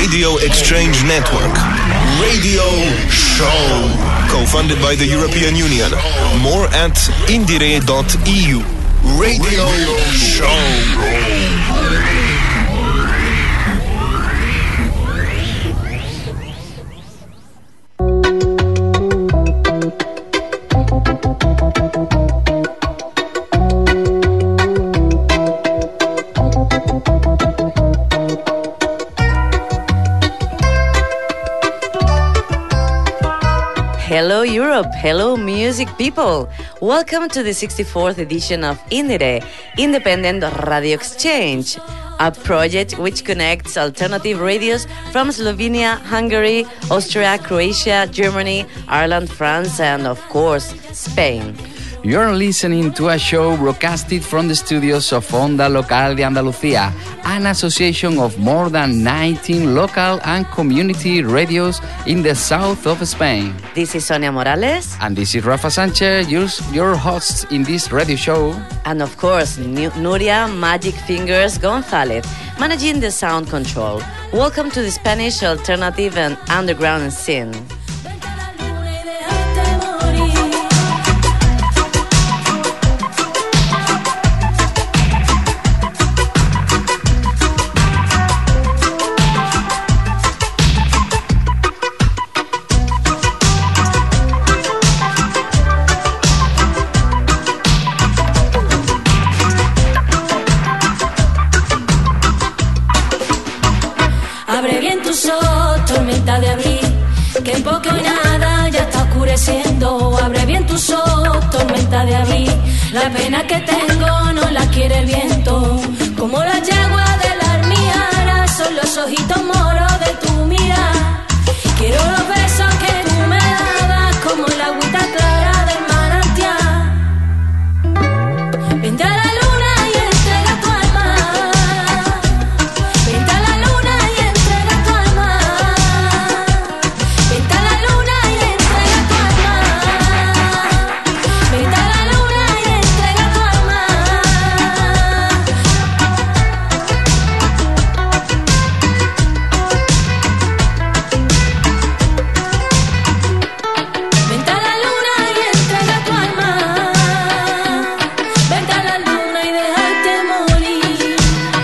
Radio Exchange Network. Radio Show. Co-funded by the European Union. More at indire.eu. Radio Show. Hello Europe, hello music people. Welcome to the 64th edition of Indire, Independent Radio Exchange, a project which connects alternative radios from Slovenia, Hungary, Austria, Croatia, Germany, Ireland, France, and of course, Spain. You're listening to a show broadcasted from the studios of Onda Local de Andalucía, an association of more than 19 local and community radios in the south of Spain. This is Sonia Morales. And this is Rafa Sanchez, your hosts in this radio show. And of course, Nuria Magic Fingers González, managing the sound control. Welcome to the Spanish alternative and underground scene. De abril, que poco y nada ya está oscureciendo. Abre bien tus ojos, tormenta de abril. La pena que tengo no la quiere el viento. Como la yegua de la armiara, son los ojitos moros de tu mirada. Quiero los besos que tú me dabas, como la agüita clara del manantial. Vente a la luna y entrega tu alma. Vente a la luna y entrega tu alma. Vente a la luna y entrega tu alma. Vente a la luna y entrega tu alma. Vente a la luna y entrega tu alma. Vente a la luna y déjate morir.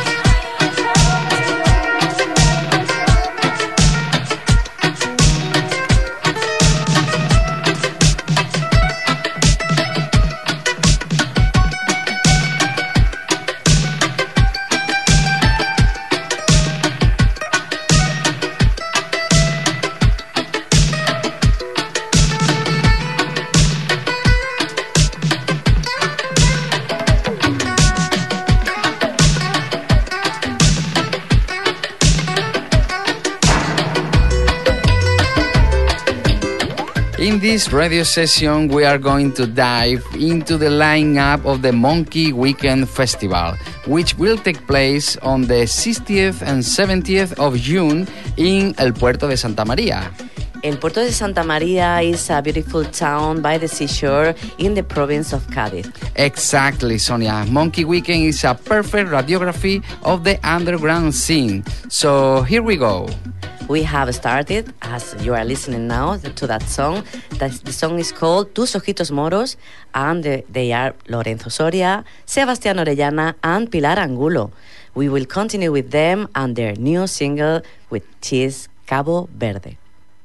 In this radio session, we are going to dive into the lineup of the Monkey Weekend Festival, which will take place on the 60th and 70th of June in El Puerto de Santa María. El Puerto de Santa María is a beautiful town by the seashore in the province of Cádiz. Exactly, Sonia. Monkey Weekend is a perfect radiography of the underground scene. So here we go. We have started, as you are listening now, to that song. The song is called Tus Ojitos Moros, and they are Lorenzo Soria, Sebastián Orellana, and Pilar Angulo. We will continue with them and their new single, which is Cabo Verde.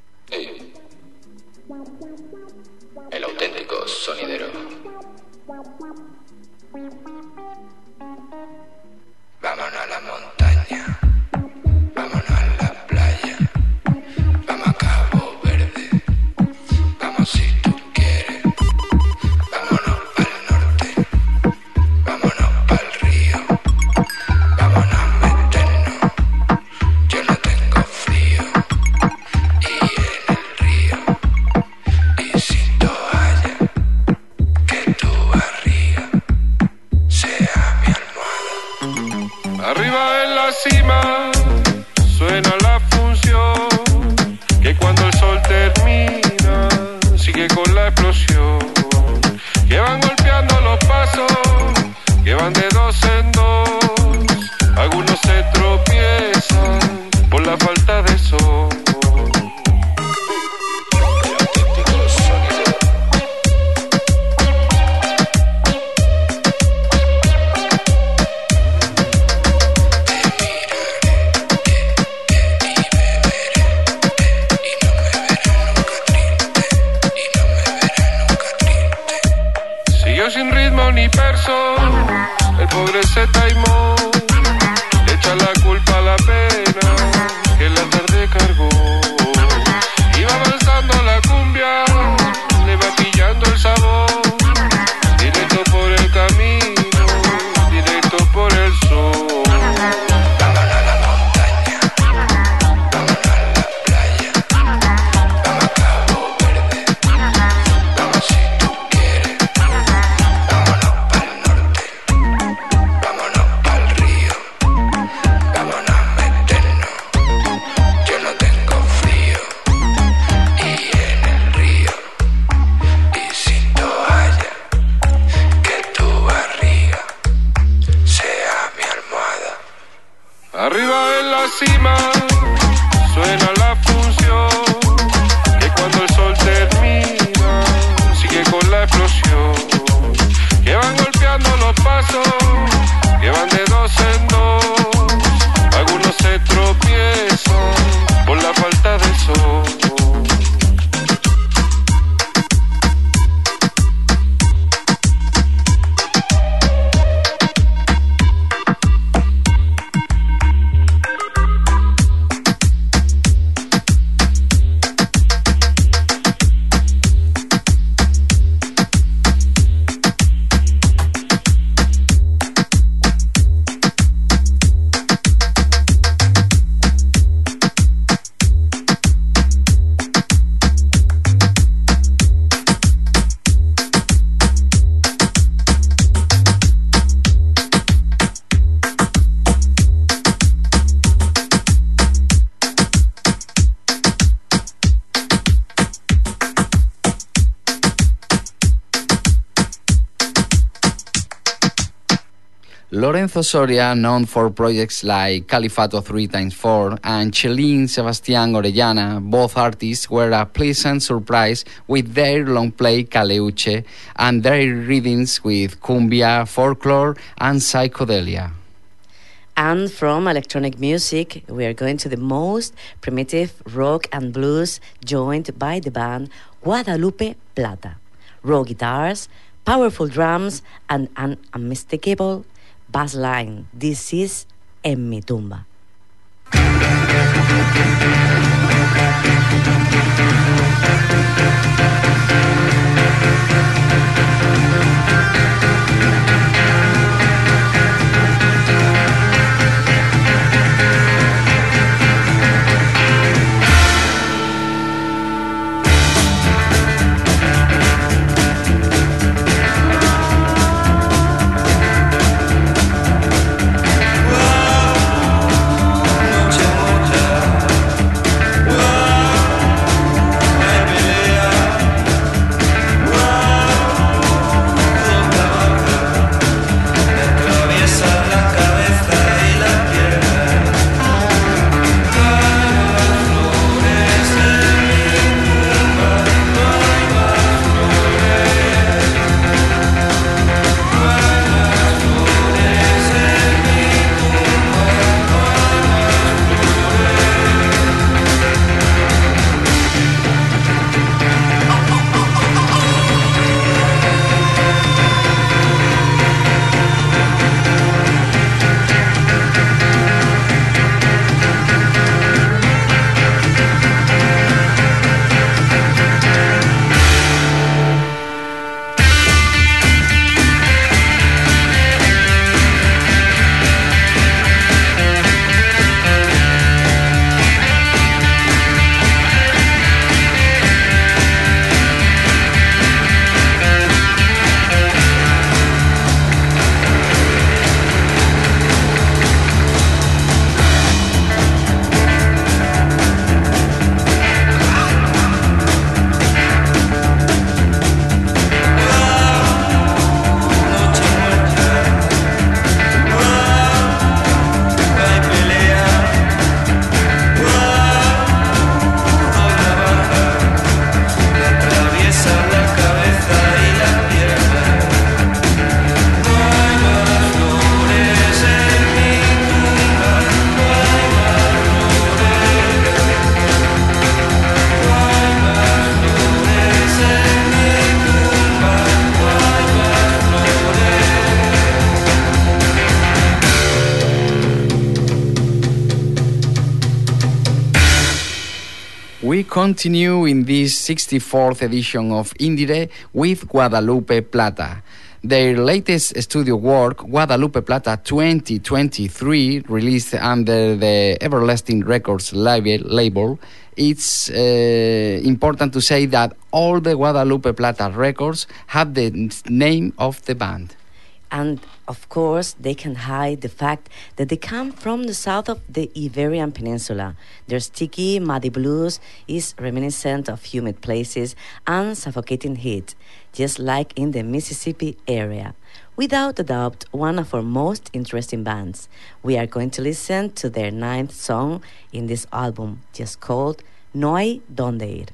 El auténtico sonidero. Vámonos a la montaña. Vámonos a la playa. Vamos a Cabo Verde. Vamos si tú quieres. Vámonos al norte. Vámonos pa'l río. Vámonos a meternos. Yo no tengo frío. Y en el río. Y sin toalla. Que tu barriga sea mi almohada. Arriba en la cima suena la función, que cuando el sol termina sigue con la explosión, que van golpeando los pasos, que van de dos en dos, algunos se tropiezan por la falta de ni perso, el pobre se taimó, le echa la culpa a la pena que la tarde cargó. Iba avanzando la cumbia, le va pillando el sabor, directo por el camino, directo por el sol. Vámonos a la montaña, vámonos a la playa, vamos a Cabo Verde, vamos si tú quieres, vámonos pa'l norte, vámonos pa'l río, vámonos a meternos, yo no tengo frío, y en el río, y sin toalla, que tu barriga sea mi almohada. Arriba en la cima suena la función, que cuando el sol termina sigue con la explosión, que van golpeando los pasos, que van de dos en dos, algunos se tropiezan por la falta de sol. Lorenzo Soria, known for projects like Califato 3x4 and Chelín Sebastián Orellana, both artists were a pleasant surprise with their long play Caleuche and their readings with cumbia, folklore and psychedelia. And from electronic music, we are going to the most primitive rock and blues, joined by the band Guadalupe Plata. Raw guitars, powerful drums, and an unmistakable bass line. This is En mi tumba. continue in this 64th edition of Indire with Guadalupe Plata. Their latest studio work, Guadalupe Plata 2023, released under the Everlasting Records label, it's important to say that all the Guadalupe Plata records have the name of the band. And of course, they can hide the fact that they come from the south of the Iberian Peninsula. Their sticky, muddy blues is reminiscent of humid places and suffocating heat, just like in the Mississippi area. Without a doubt, one of our most interesting bands. We are going to listen to their 9th song in this album, just called No hay donde ir.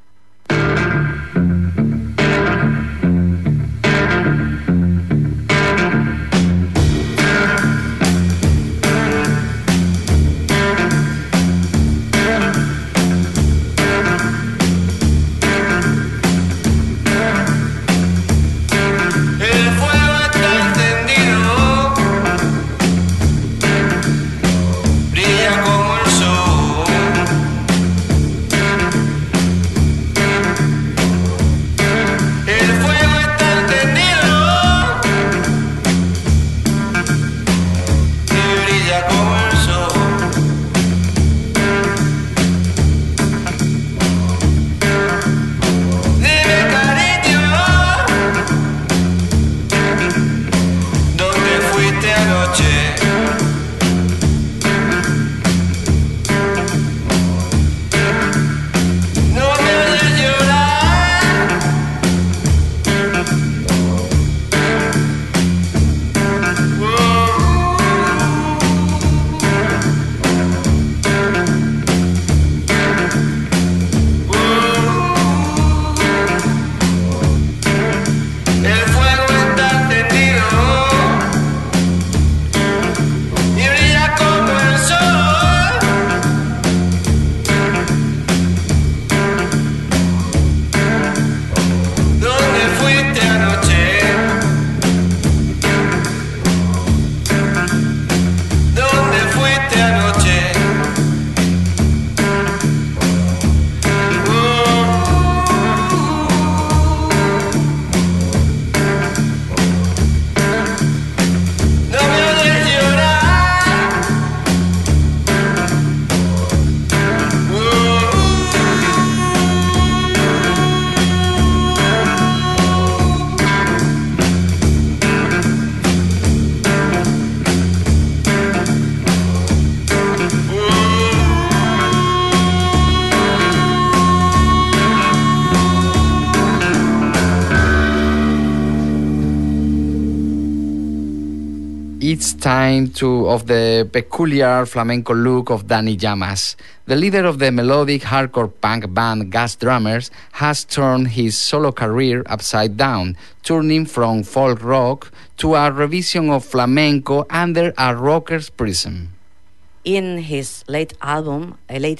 It's time of the peculiar flamenco look of Dani Llamas. The leader of the melodic hardcore punk band Gas Drummers has turned his solo career upside down, turning from folk rock to a revision of flamenco under a rocker's prism. In his latest album,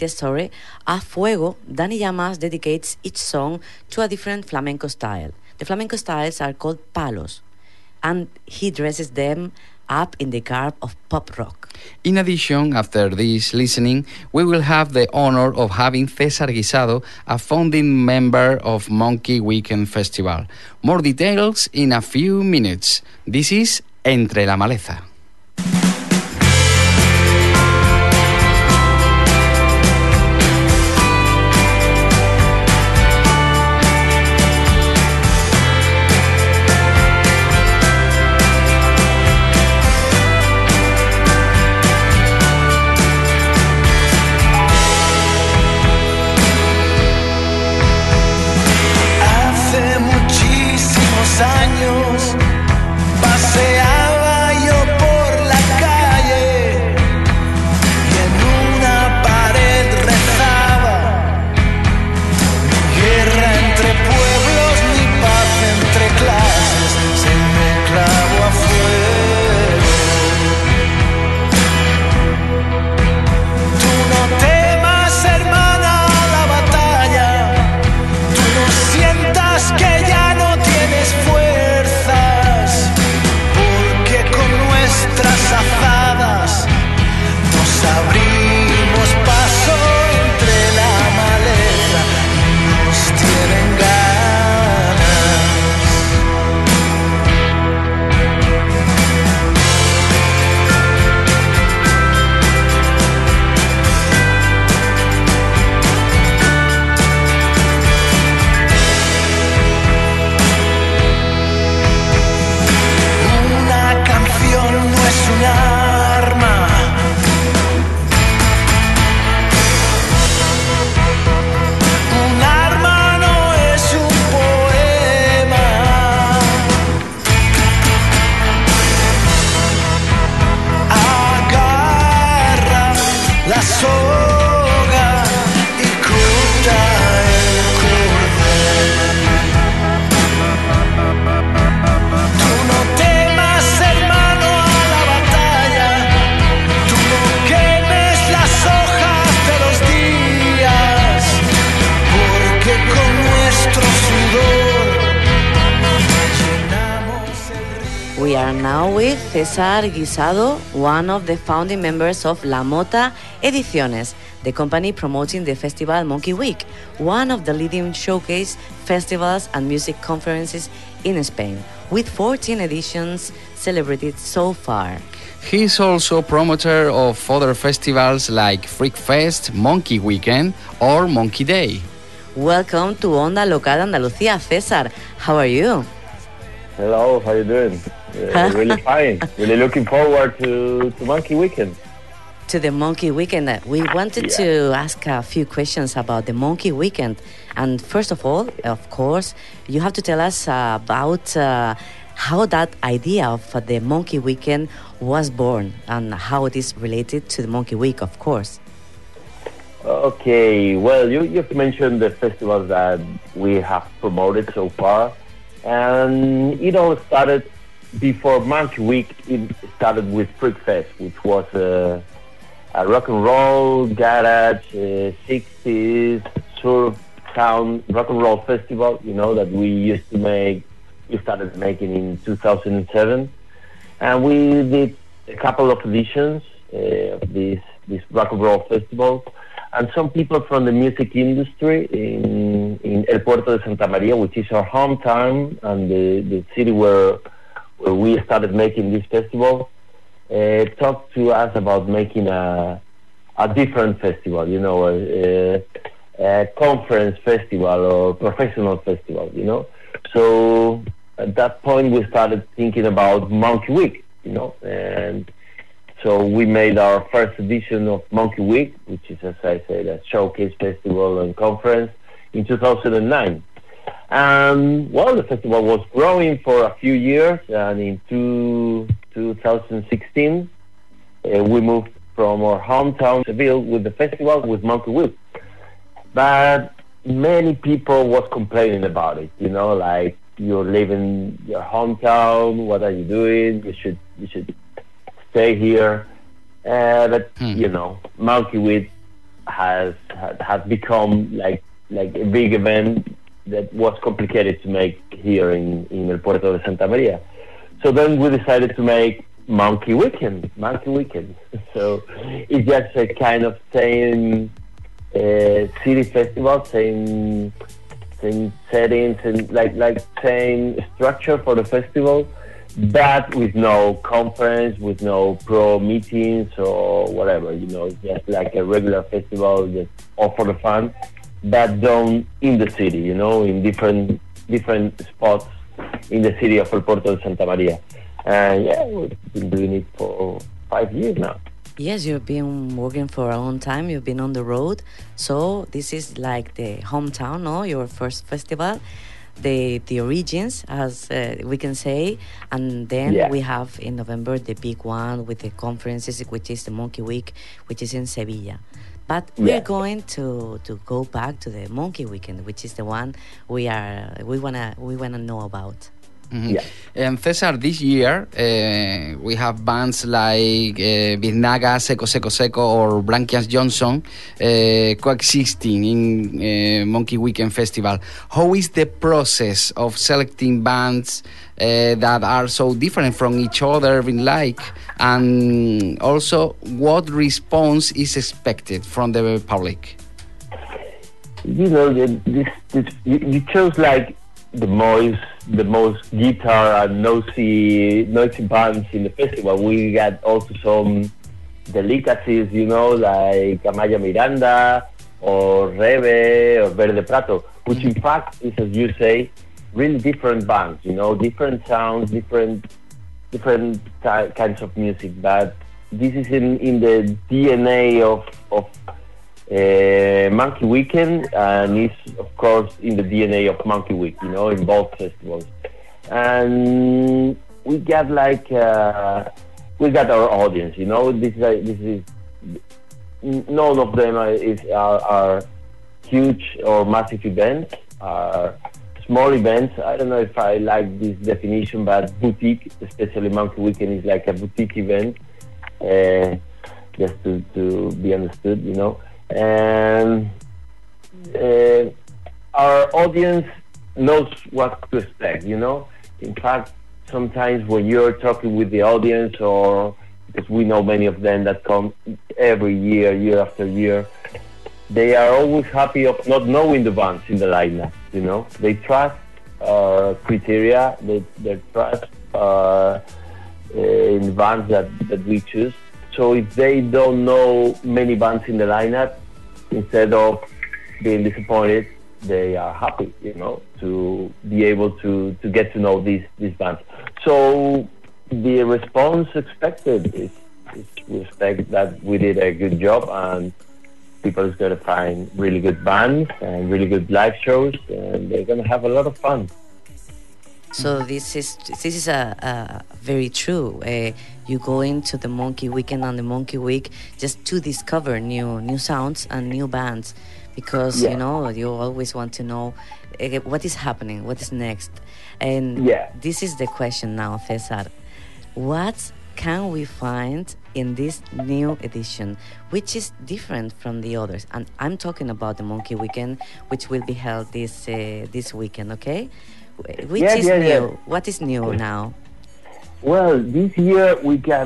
A Fuego, Dani Llamas dedicates each song to a different flamenco style. The flamenco styles are called palos, and he dresses them up in the garb of pop rock. In addition, after this listening, we will have the honor of having César Guisado, a founding member of Monkey Weekend Festival. More details in a few minutes. This is Entre la Maleza. Años paseaba yo por la calle y en una pared rezaba: ni guerra entre pueblos ni paz entre clases, se me clavó a fuego. Tú no temas, hermana, la batalla, tú no sientas que ya no tienes fuerzas, porque con nuestras azadas nos abrimos paso entre la maleza. are now with César Guisado, one of the founding members of La Mota Ediciones, the company promoting the festival Monkey Week, one of the leading showcase festivals and music conferences in Spain, with 14 editions celebrated so far. He is also promoter of other festivals like Freak Fest, Monkey Weekend, or Monkey Day. Welcome to Onda Local Andalucía, César. How are you? Hello, how you doing? Really fine. Really looking forward to Monkey Weekend. To the Monkey Weekend. We wanted to ask a few questions about the Monkey Weekend. And first of all, of course, you have to tell us about how that idea of the Monkey Weekend was born and how it is related to the Monkey Week, of course. Okay, well, you've mentioned the festivals that we have promoted so far. And it all started before Monkey Week. It started with Freak Fest, which was a rock and roll, garage, 60s, surf, sound, rock and roll festival, that we used to make. We started making in 2007. And we did a couple of editions of this rock and roll festival. And some people from the music industry in El Puerto de Santa Maria, which is our hometown and the city where we started making this festival, talked to us about making a different festival, a conference festival or professional festival, So at that point we started thinking about Monkey Week, and so we made our first edition of Monkey Week, which is, as I said, a showcase festival and conference in 2009. Well, the festival was growing for a few years, and in 2016, we moved from our hometown, Seville, with the festival with Monkey Week. But many people was complaining about it, like, you're leaving your hometown, what are you doing? You should stay here, but Monkey Week has become like a big event that was complicated to make here in El Puerto de Santa Maria. So then we decided to make Monkey Weekend. So it's just a kind of same city festival, same settings and like same structure for the festival, but with no conference, with no pro meetings or whatever, just like a regular festival, just all for the fun, but done in the city, in different spots in the city of El Puerto de Santa Maria. And we've been doing it for 5 years now. Yes, you've been working for a long time. You've been on the road. So this is like the hometown, no? Your first festival. The origins, as we can say, and then we have in November the big one with the conferences, which is the Monkey Week, which is in Sevilla. But we're going to go back to the Monkey Weekend, which is the one we wanna know about. Mm-hmm. Yeah. And César, this year we have bands like Biznaga, Seco Seco Seco, or Branquias Johnson coexisting in Monkey Weekend Festival. How is the process of selecting bands that are so different from each other, and also what response is expected from the public? You chose like the most guitar and noisy bands in the festival. We got also some delicacies, like Amaya Miranda or Rebe or Verde Prato, which in fact is, as you say, really different bands, different sounds, different kinds of music. But this is in the DNA of Monkey Weekend, and it's of course in the DNA of Monkey Week, in both festivals. And we got our audience, this is none of them are huge or massive events, are small events. I don't know if I like this definition, but boutique, especially Monkey Weekend, is like a boutique event, just to be understood, And our audience knows what to expect, In fact, sometimes when you're talking with the audience, or because we know many of them that come every year, year after year, they are always happy of not knowing the bands in the lineup. You know, they trust our criteria, they trust in the bands that we choose. So if they don't know many bands in the lineup, instead of being disappointed, they are happy, you know, to be able to get to know these bands. So the response expected is we expect that we did a good job, and people is going to find really good bands and really good live shows, and they're going to have a lot of fun. So this is a very true. You go into the Monkey Weekend and the Monkey Week just to discover new sounds and new bands, because you know you always want to know what is happening, what is next, and this is the question now, Cesar. What can we find in this new edition, which is different from the others? And I'm talking about the Monkey Weekend, which will be held this weekend. Okay. Which is new? Yeah. What is new now? Well, this year we got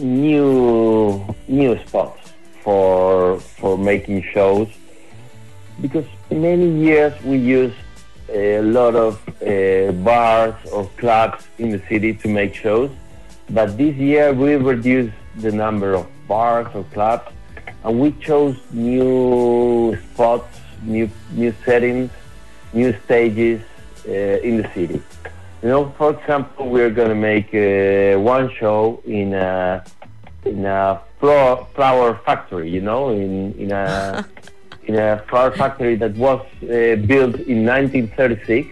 new spots for making shows, because many years we used a lot of bars or clubs in the city to make shows, but this year we reduced the number of bars or clubs, and we chose new spots, new settings, new stages in the city. You know, for example, we're going to make one show in a flower factory. You know, in a flower factory that was built in 1936,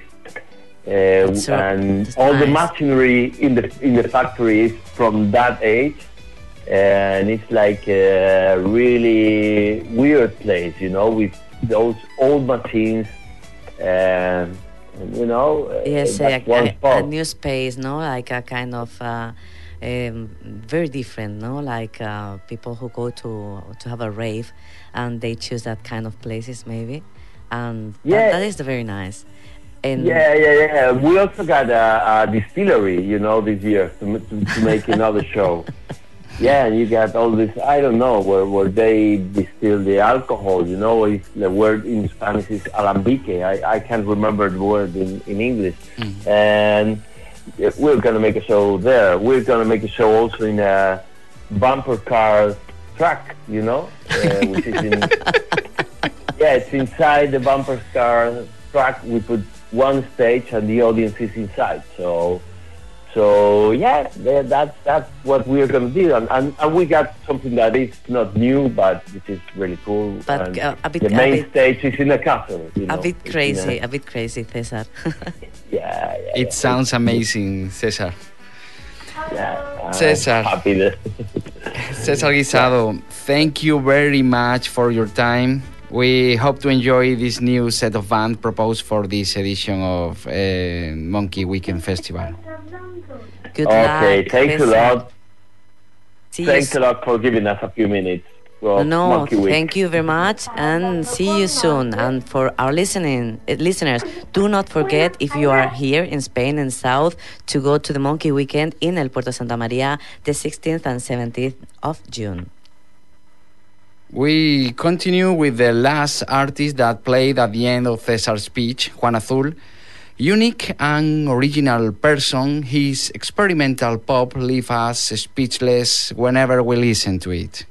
and all the machinery in the factory is from that age, and it's like a really weird place. You know, with those old machines. You know, yes, a new space, no, like a kind of very different, no, like people who go to have a rave, and they choose that kind of places, maybe, and that is very nice. And we also got a distillery, you know, this year to make another show. Yeah, and you got all this, I don't know, where they distill the alcohol, you know, the word in Spanish is alambique. I can't remember the word in English. Mm-hmm. And we're going to make a show there. We're going to make a show also in a bumper car track, you know, which is in... it's inside the bumper car track. We put one stage and the audience is inside, So that's what we're going to do, and we got something that is not new, but which is really cool. But the main stage is in a castle. You know? A bit crazy, Cesar. It sounds amazing, Cesar. Cesar. Cesar Guisado, thank you very much for your time. We hope to enjoy this new set of bands proposed for this edition of Monkey Weekend Festival. Good luck. Okay, thanks a lot. Thanks a lot for giving us a few minutes. No, thank you very much, and see you soon. And for our listeners, do not forget, if you are here in Spain and South, to go to the Monkey Weekend in El Puerto Santa Maria the 16th and 17th of June. We continue with the last artist that played at the end of Cesar's speech, Juan Azul. Unique and original person, his experimental pop leaves us speechless whenever we listen to it.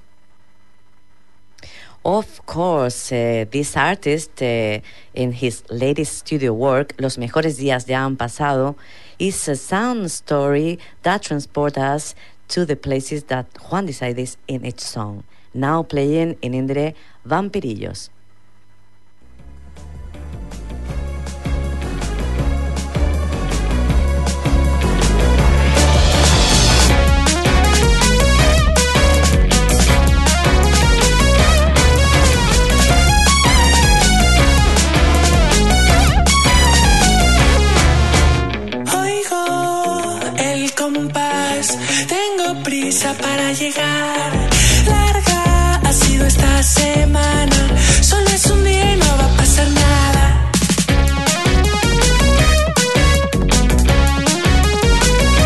Of course, this artist, in his latest studio work, Los Mejores Días Ya Han Pasado, is a sound story that transports us to the places that Juan decides in each song. Now playing in Indre, Vampirillos. Oigo el compás, tengo prisa para llegar. Larga ha sido esta semana, solo es un día y no va a pasar nada.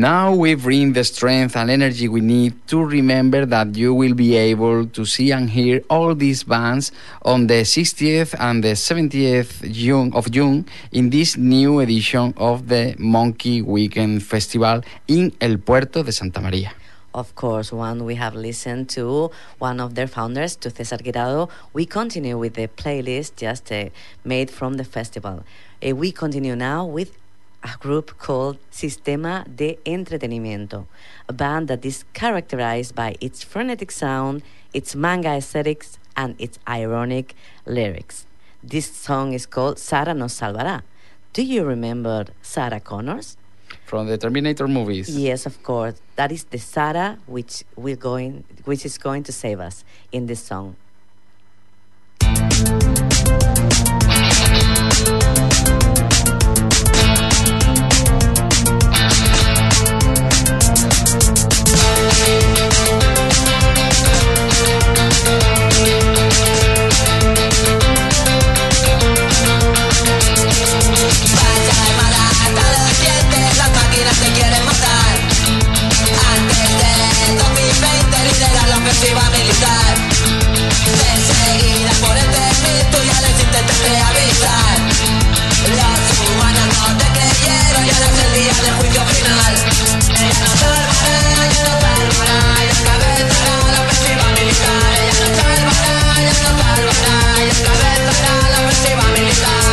Now we bring the strength and energy we need to remember that you will be able to see and hear all these bands on the 60th and the 70th of June in this new edition of the Monkey Weekend Festival in El Puerto de Santa María. Of course, one we have listened to, one of their founders, to César Guirado. We continue with the playlist just made from the festival. We continue now with a group called Sistema de Entretenimiento, a band that is characterized by its frenetic sound, its manga aesthetics, and its ironic lyrics. This song is called Sarah Nos Salvará. Do you remember Sarah Connors? From the Terminator movies. Yes, of course. That is the Sarah which is going to save us in this song. Te quieren matar. Antes de 2020 lidera la ofensiva militar. Perseguida por el delito ya les intenté reavisar. Los humanos no te creyeron y ahora es el día del juicio final. Ella no salvará, ella no salvará, ella encabezará la ofensiva militar. Ella no salvará, ella no salvará, ella encabezará la ofensiva militar.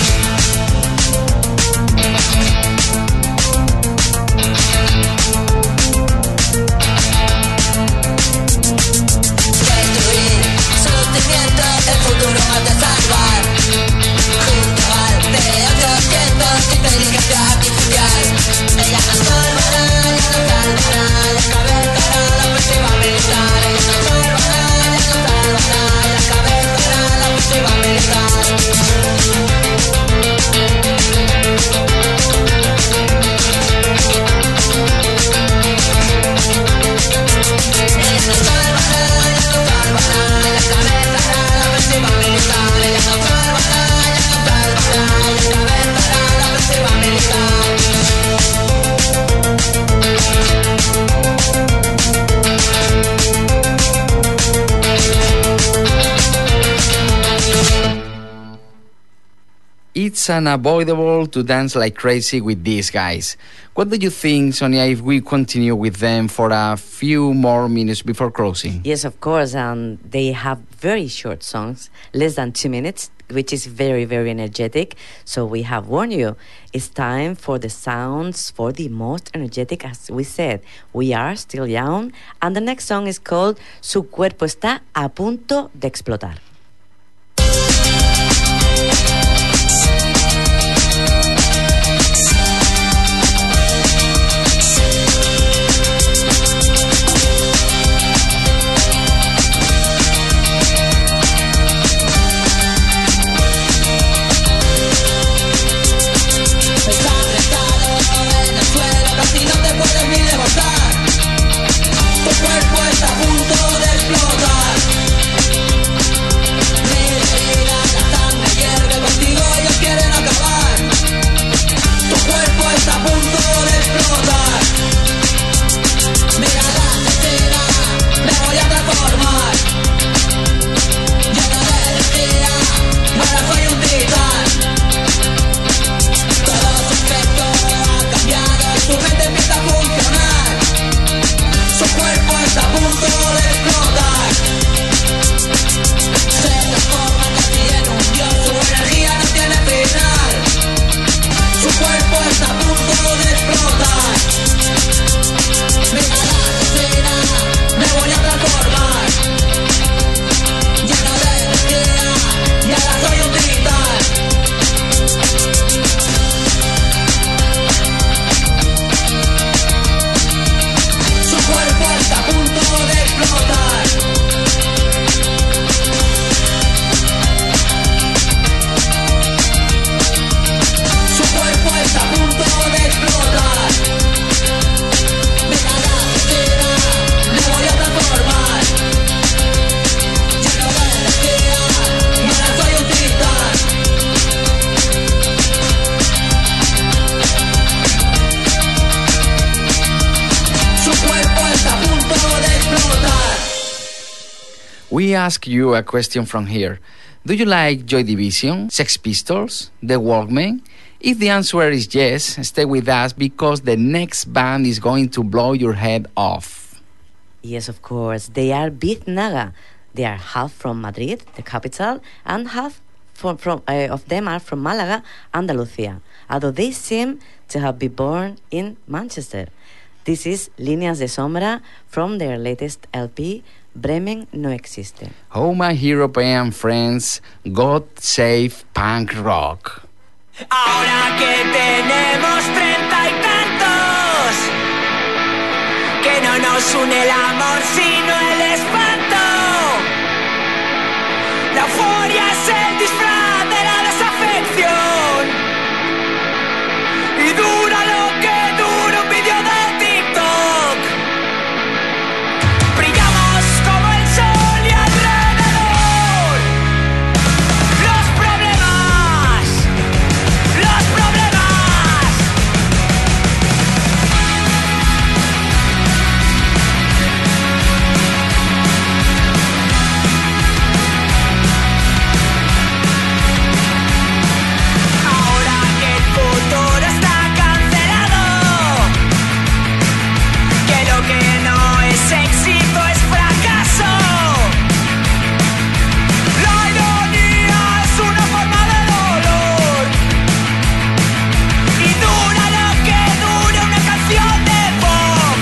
El futuro has de salvar. Junto al T-800, inteligencia artificial. Ella nos salvará, ella nos salvará, ella encabezará la ofensiva militar. Ella nos salvará, ella nos salvará, ella encabezará la ofensiva militar. It's unavoidable to dance like crazy with these guys. What do you think, Sonia, if we continue with them for a few more minutes before closing? Yes, of course. They have very short songs, less than 2 minutes, which is very, very energetic. So we have warned you. It's time for the sounds for the most energetic, as we said. We are still young. And the next song is called Su cuerpo está a punto de explotar. Tu cuerpo está a punto de explotar. We ask you a question from here. Do you like Joy Division, Sex Pistols, The Walkmen? If the answer is yes, stay with us because the next band is going to blow your head off. Yes, of course. They are Biznaga. They are half from Madrid, the capital, and half of them are from Malaga, Andalusia, although they seem to have been born in Manchester. This is Líneas de Sombra from their latest LP, Bremen no existe. Oh, my European friends, God save punk rock. Ahora que tenemos 30 y tantos, que no nos une el amor sino el espanto. La euforia es el disfraz de la desafección y dura lo que dura un vídeo de TikTok. Brillamos como el sol y alrededor los problemas, los problemas. Ahora que el futuro está cancelado, que lo que no es éxito es fracaso. La ironía es una forma de dolor y dura lo que dure una canción de pop.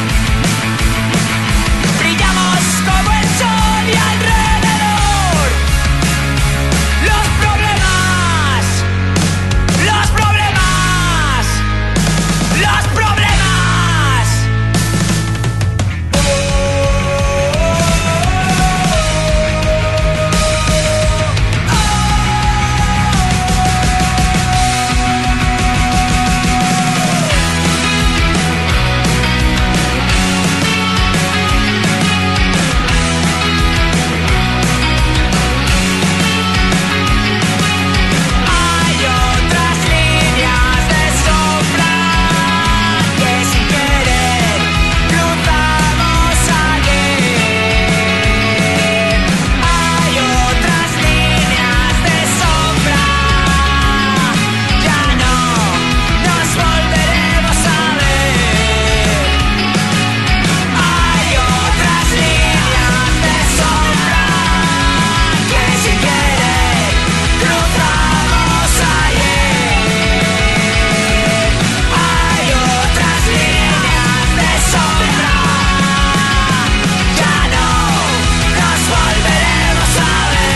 Brillamos como el sol y alrededor los problemas, los problemas, los problemas. Hay otras líneas de sombra que sin querer cruzamos ayer. Hay otras líneas de sombra, ya no nos volveremos a ver. Hay otras líneas de sombra que sin querer cruzamos ayer. Hay otras líneas de sombra, ya no nos volveremos a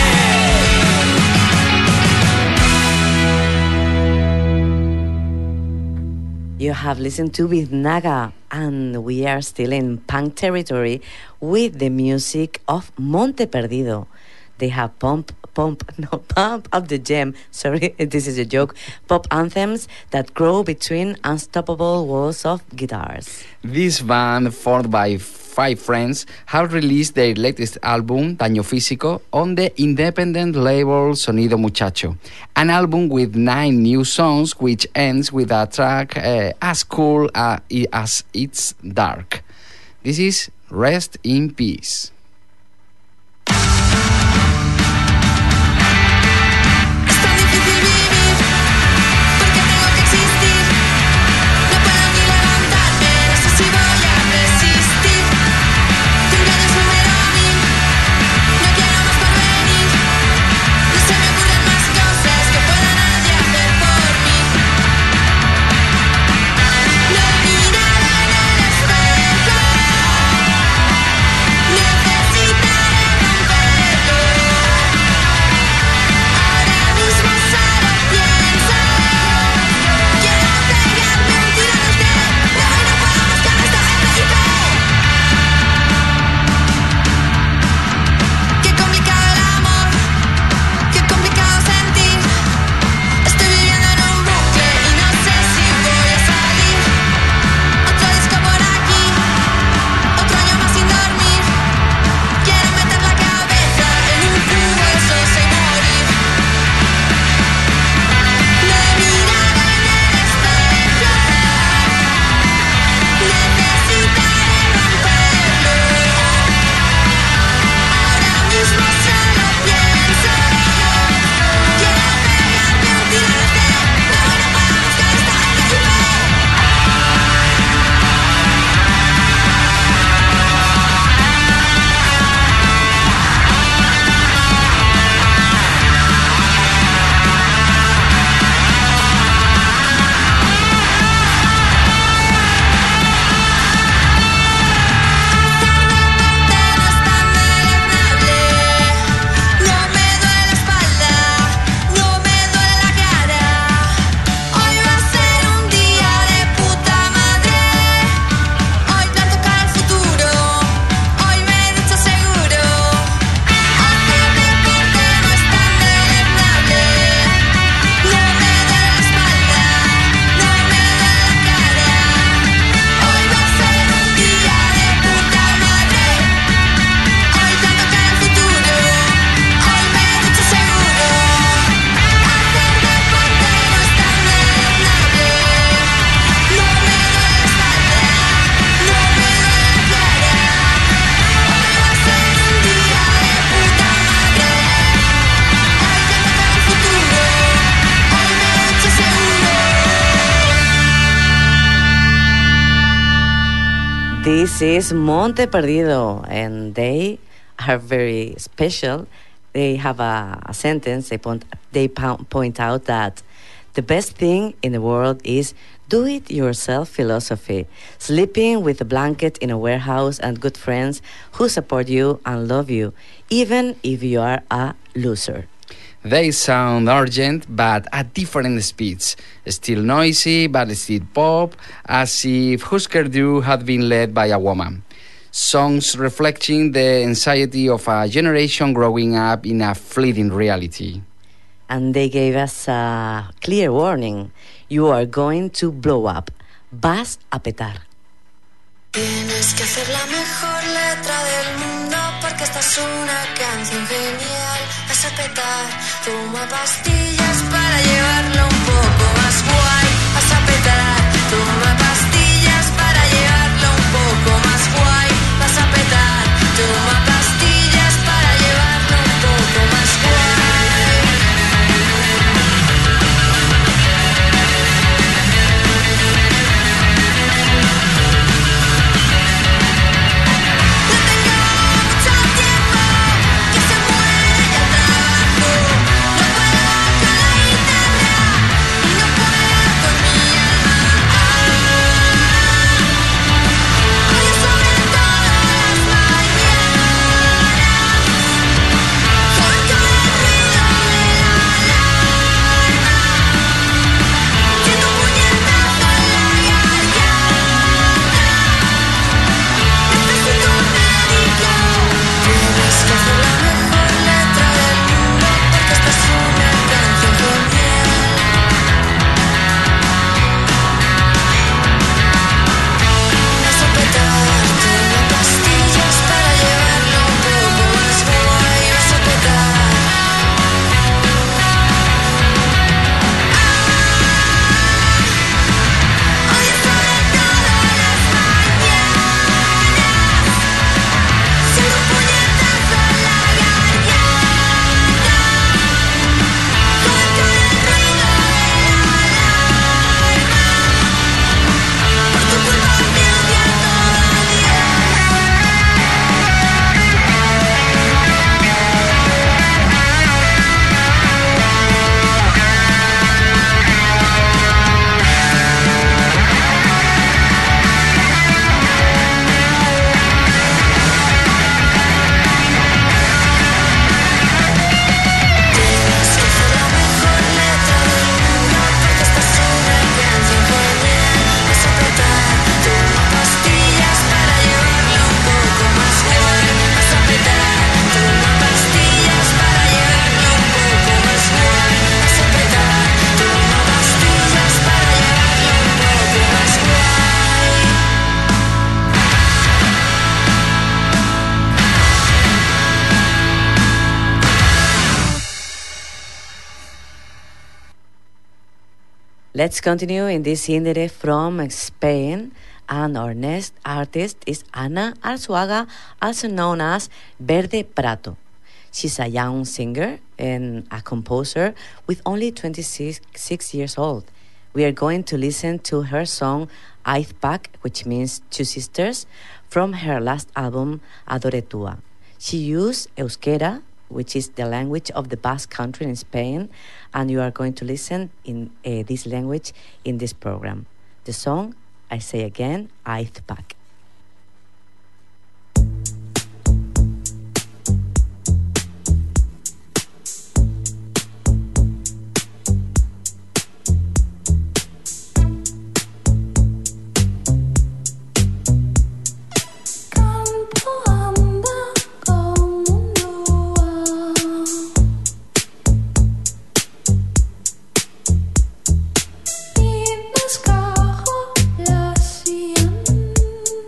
ver. You have listened to Biznaga, and we are still in punk territory with the music of Monte Perdido. They have pump up the jam. Sorry, this is a joke. Pop anthems that grow between unstoppable walls of guitars. This band, formed by 5 friends, have released their latest album, Daño Físico, on the independent label Sonido Muchacho. An album with 9 new songs, which ends with a track as cool as it's dark. This is Rest in Peace. Es tan difícil vivir, porque tengo que existir. No puedo ni levantarme, no sé si voy a resistir. Tu engaño es número 1000, no quiero más porvenir. No se me ocurren más cosas que pueda nadie hacer por mí. No he mirado en el espejo, This is Monte Perdido, and they are very special. They have a sentence. They point out that the best thing in the world is do-it-yourself philosophy, sleeping with a blanket in a warehouse and good friends who support you and love you, even if you are a loser. They sound urgent, but at different speeds. Still noisy, but still pop, as if Husker Du had been led by a woman. Songs reflecting the anxiety of a generation growing up in a fleeting reality. And they gave us a clear warning. You are going to blow up. Vas a petar. Tienes que hacer la mejor letra del mundo porque esta es una canción genial. Vas a petar, toma pastillas para llevarlo un poco más guay. Vas a petar, toma pastillas para llevarlo un poco más guay. Vas a petar, toma pastillas para llevarlo un poco más guay. Let's continue in this indie from Spain, and our next artist is Ana Arzuaga, also known as Verde Prato. She's a young singer and a composer with only 26 years old. We are going to listen to her song Aizpak, which means Two Sisters, from her last album Adore Tua. She used Euskera, which is the language of the Basque Country in Spain, and you are going to listen in this language in this program. The song, I say again, Aizpak. Descargo la sien.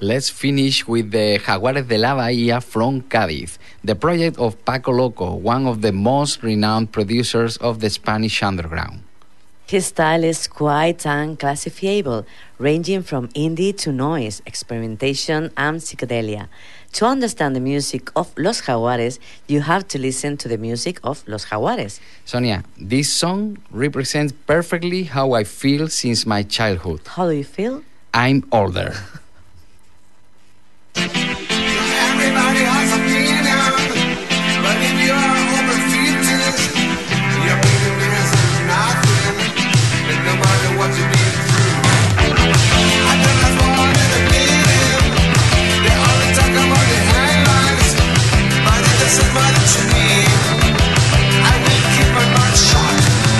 Let's finish with the Jaguares de la Bahía from Cádiz, the project of Paco Loco, one of the most renowned producers of the Spanish underground. His style is quite unclassifiable, ranging from indie to noise, experimentation, and psychedelia. To understand the music of Los Jaguares, you have to listen to the music of Los Jaguares. Sonia, this song represents perfectly how I feel since my childhood. How do you feel? I'm older. Everybody has a meaning, but if you are over 50, your meaning is nothing, and no matter what you've been through. I don't have one in a meeting, they only talk about the headlines, but it doesn't matter to me. I will keep my mouth shut.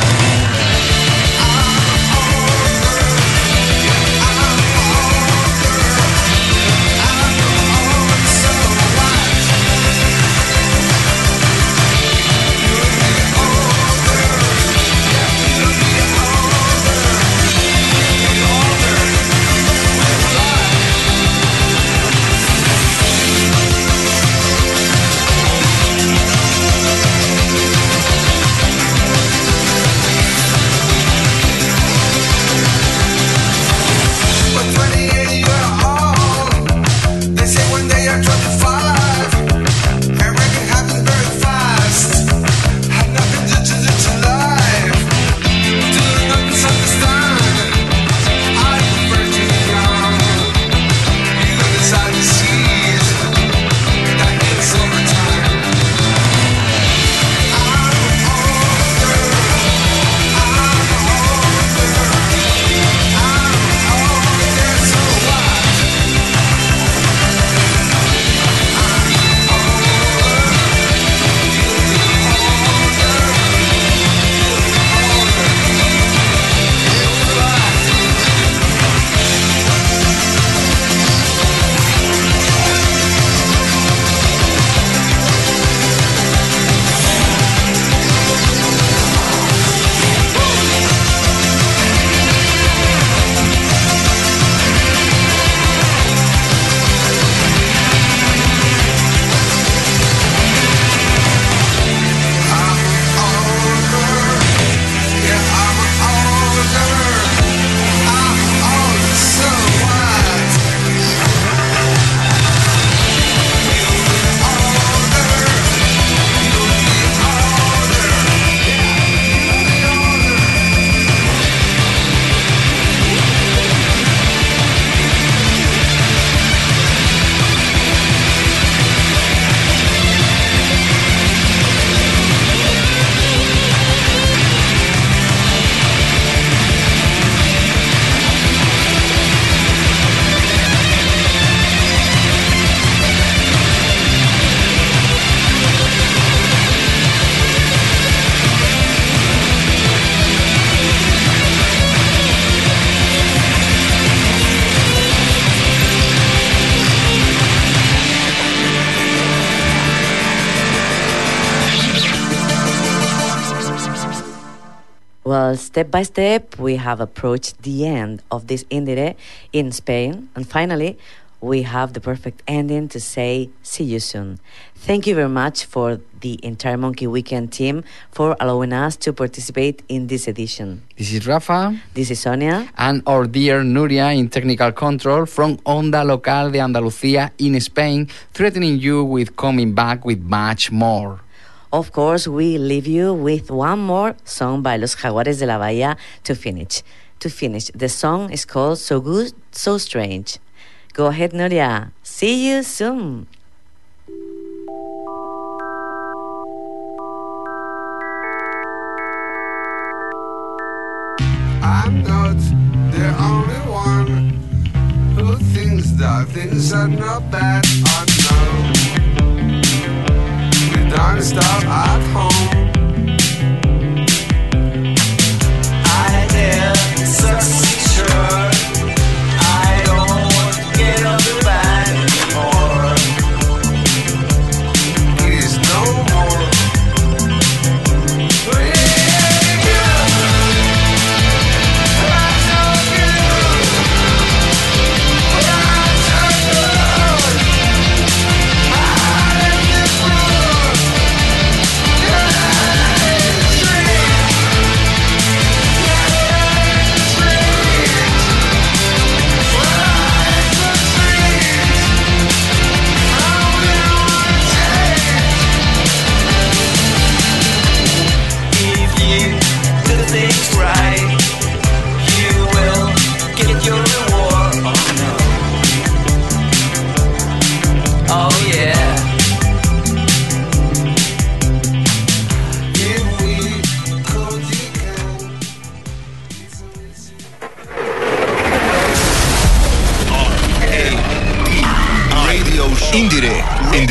Well, step by step, we have approached the end of this Indire in Spain. And finally, we have the perfect ending to say, see you soon. Thank you very much for the entire Monkey Weekend team for allowing us to participate in this edition. This is Rafa. This is Sonia. And our dear Nuria in technical control from Onda Local de Andalucía in Spain, threatening you with coming back with much more. Of course, we leave you with one more song by Los Jaguares de la Bahía to finish. The song is called So Good, So Strange. Go ahead, Nuria. See you soon. I'm not the only one who thinks that things are not bad. I know we don't stop at home. I am so sure I don't get on the bad anymore. Please no more. I'm so good.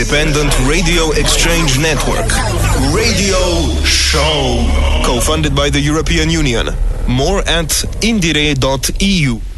independent radio exchange network. Radio Show. Co-funded by the European Union. More at indire.eu.